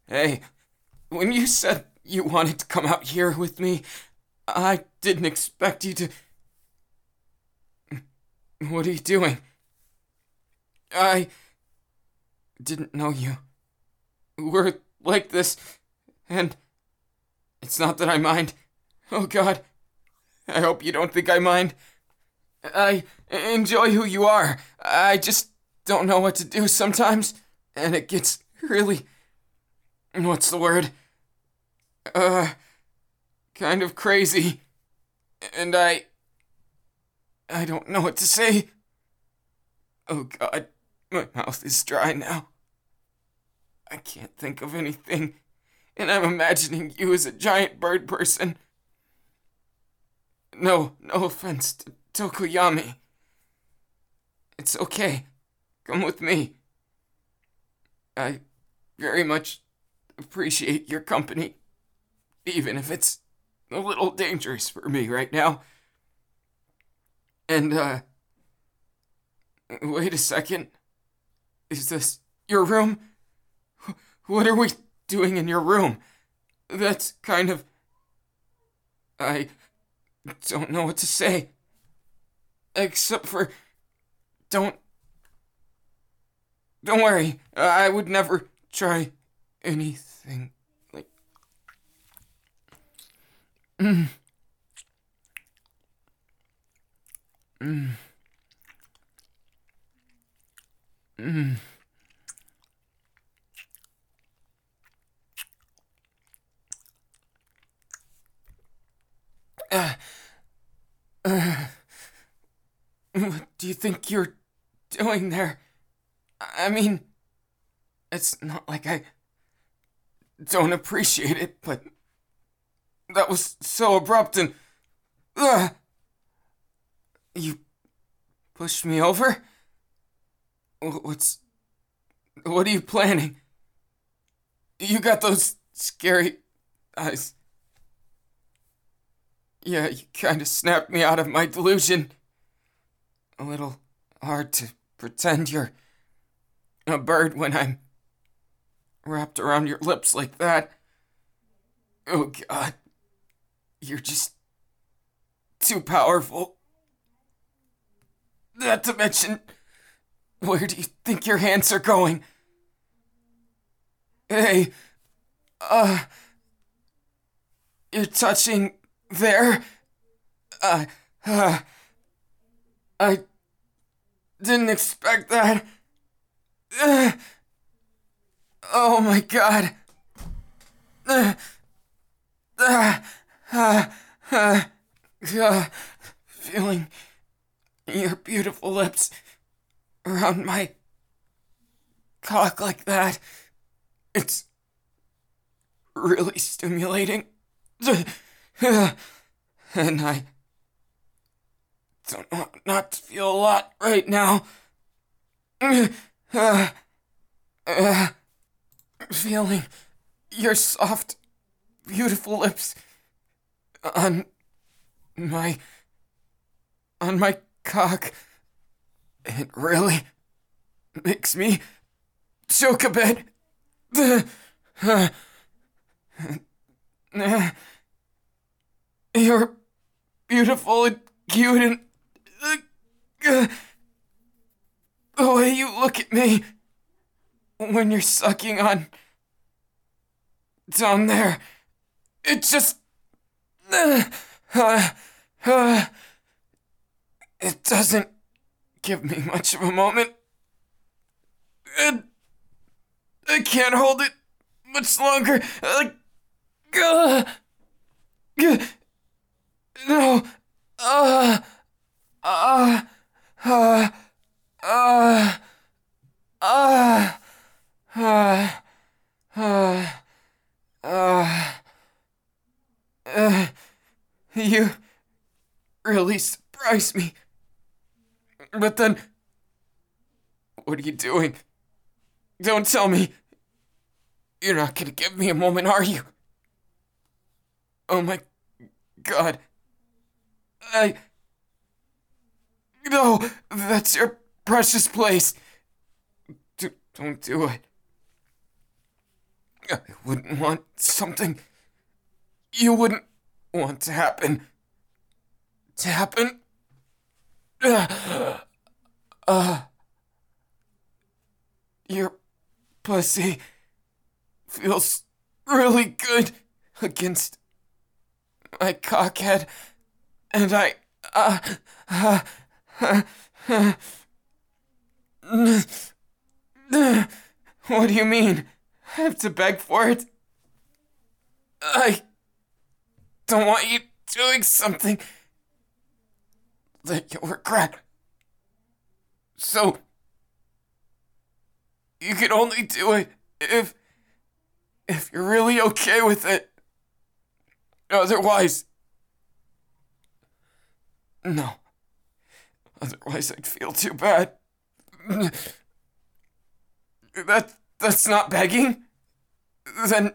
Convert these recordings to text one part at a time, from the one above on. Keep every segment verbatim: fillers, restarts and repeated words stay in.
Hey, when you said you wanted to come out here with me, I didn't expect you to. What are you doing? I didn't know you. We're like this, and it's not that I mind. Oh God, I hope you don't think I mind. I enjoy who you are. I just don't know what to do sometimes, and it gets really. What's the word? Uh, kind of crazy. And I. I don't know what to say. Oh God, my mouth is dry now. I can't think of anything, and I'm imagining you as a giant bird person. No, no offense to Tokoyami. It's okay. Come with me. I very much appreciate your company, even if it's a little dangerous for me right now. And, uh, wait a second. Is this your room? What are we doing in your room? That's kind of. I don't know what to say. Except for. Don't. Don't worry. I would never try anything like. Mm. Mm. Mm. Uh, uh, what do you think you're doing there? I mean, it's not like I don't appreciate it, but that was so abrupt and. Uh, you pushed me over? What's. What are you planning? You got those scary eyes. Yeah, you kind of snapped me out of my delusion. A little hard to pretend you're a bird when I'm wrapped around your lips like that. Oh God, you're just too powerful. Not to mention, where do you think your hands are going? Hey, uh, you're touching there? Uh, uh, I didn't expect that. Uh, oh my God. Uh, uh, uh, uh, uh, feeling your beautiful lips around my cock like that. It's really stimulating. And I don't want not to feel a lot right now. Uh, uh, feeling your soft, beautiful lips on my on my cock. It really makes me choke a bit. You're beautiful and cute and uh, the way you look at me when you're sucking on down there, it just uh, uh, uh, it doesn't give me much of a moment. And I can't hold it much longer. Uh, uh, uh, no. Uh, uh, uh, uh, uh, uh, uh, uh, uh, you really surprised me. But then, what are you doing? Don't tell me. You're not gonna give me a moment, are you? Oh my God. I... No, that's your precious place. D- don't do it. I wouldn't want something you wouldn't want to happen. To happen? Uh, uh, your pussy feels really good against my cockhead, and I, uh, uh, uh, uh, uh, what do you mean? I have to beg for it? I don't want you doing something that you'll regret. So, you can only do it if, if you're really okay with it. Otherwise, no. Otherwise, I'd feel too bad. That, that's not begging? Then,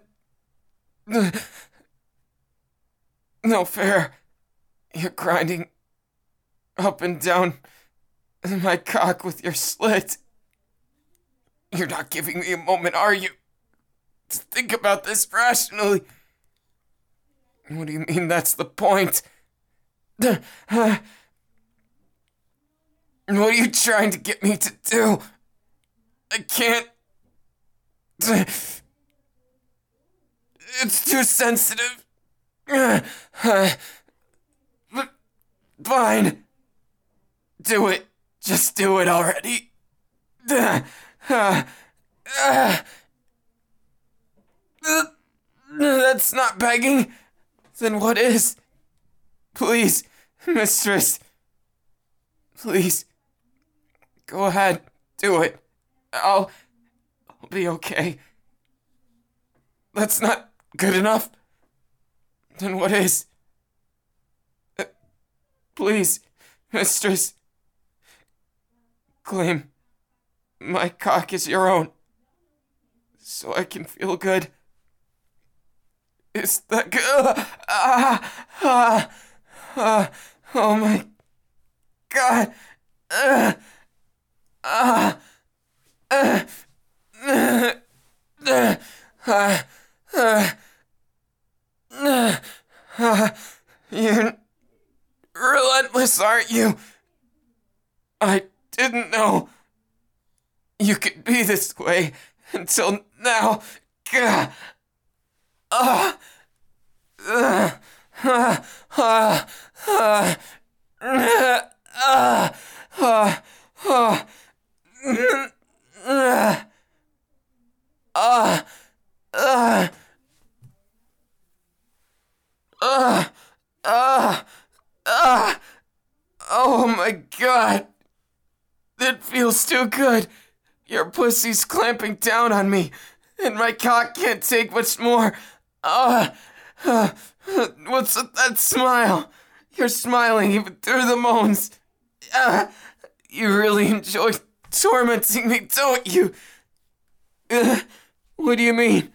no fair. You're grinding up and down my cock with your slit. You're not giving me a moment, are you? To think about this rationally. What do you mean that's the point? What are you trying to get me to do? I can't. It's too sensitive. Fine. Do it. Just do it already. That's not begging. Then what is? Please, mistress. Please. Go ahead. Do it. I'll... I'll be okay. That's not good enough. Then what is? Uh, please, mistress. Claim my cock is your own. So I can feel good. Is that good? Ah, ah, ah, oh my God. Ah, ah, ah, ah, ah, ah, ah, ah. You're relentless, aren't you? I didn't know you could be this way until now. Gah. Ah. Ah. Ah. Ah. Ah. Ah. Ah. Ah. Ah. Ah. Ah. Ah. Ah. Ah. Oh my God. It feels too good. Your pussy's clamping down on me, and my cock can't take much more. Ah, uh, uh, what's with that smile? You're smiling even through the moans. Ah, uh, you really enjoy tormenting me, don't you? Uh, what do you mean?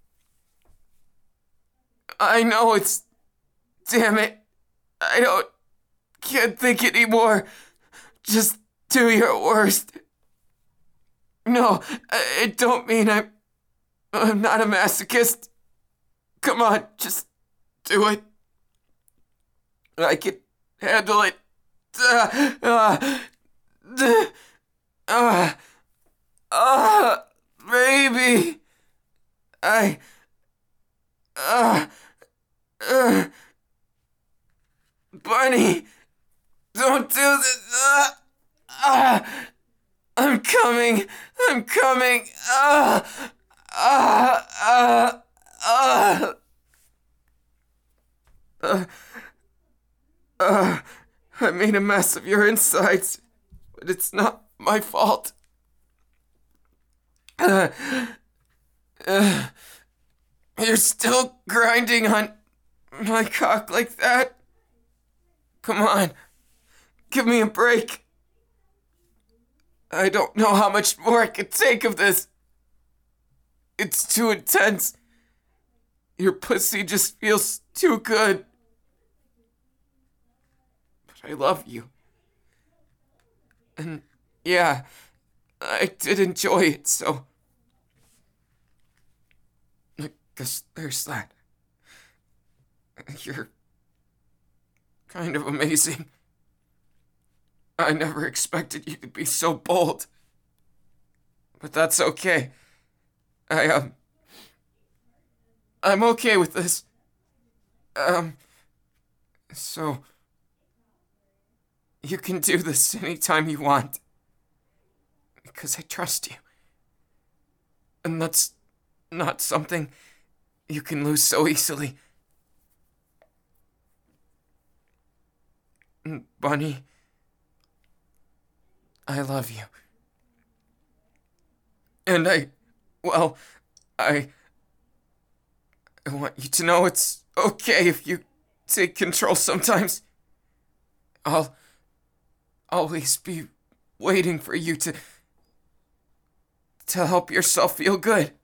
I know it's... Damn it. I don't... Can't think anymore. Just do your worst. No, I don't mean I'm... I'm not a masochist. Come on, just do it. I can handle it. Uh, uh, uh, uh, baby. I... Uh, uh, Bunny, don't do this. Uh, uh, I'm coming. I'm coming. Uh, uh, uh, uh, uh, uh, I made a mess of your insides, but it's not my fault. Uh, uh, you're still grinding on my cock like that? Come on, give me a break. I don't know how much more I can take of this. It's too intense. Your pussy just feels too good. But I love you. And yeah, I did enjoy it, so... 'Cause there's that. You're kind of amazing. I never expected you to be so bold. But that's okay. I, um... I'm okay with this. Um... So... You can do this anytime you want. Because I trust you. And that's not something you can lose so easily. Bunny, I love you. And I, well, I, I want you to know it's okay if you take control sometimes. I'll always be waiting for you to, to help yourself feel good.